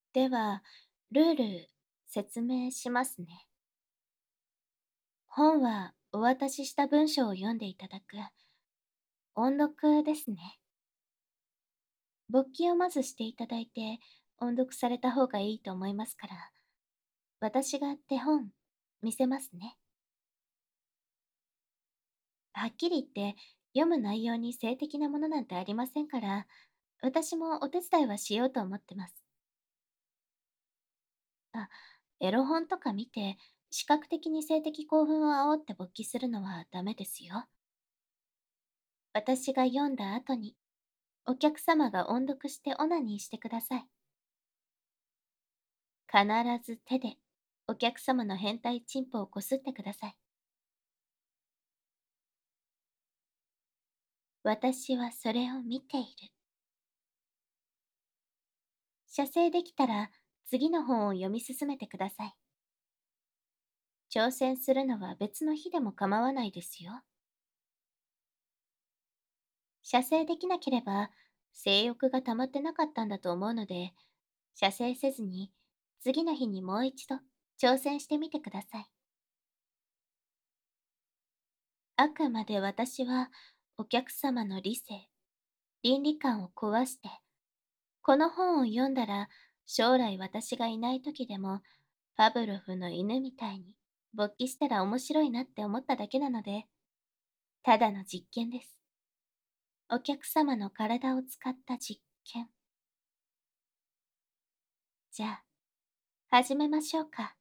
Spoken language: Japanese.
では、ルール説明しますね。本はお渡しした文章を読んでいただく音読ですね。勃起をまずしていただいて音読された方がいいと思いますから、私が手本見せますね。はっきり言って、読む内容に性的なものなんてありませんから、私もお手伝いはしようと思ってます。あ、エロ本とか見て、視覚的に性的興奮を煽って勃起するのはダメですよ。私が読んだ後に、お客様が音読してオナニーしてください。必ず手で、お客様の変態チンポをこすってください。私はそれを見ている。写生できたら、次の本を読み進めてください。挑戦するのは別の日でも構わないですよ。射精できなければ、性欲が溜まってなかったんだと思うので、射精せずに、次の日にもう一度挑戦してみてください。あくまで私は、お客様の理性、倫理観を壊して、この本を読んだら、将来私がいない時でも、パブロフの犬みたいに、勃起したら面白いなって思っただけなので、ただの実験です。お客様の体を使った実験。じゃあ、始めましょうか。